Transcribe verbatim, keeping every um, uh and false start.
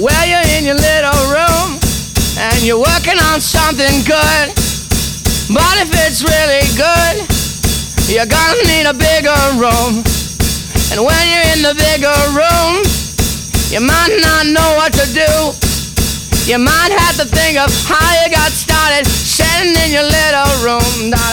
Well, you're in your little room and you're working on something good. But if it's really good, you're gonna need a bigger room. And when you're in the bigger room, you might not know what to do. You might have to think of how you got started, sitting in your little room.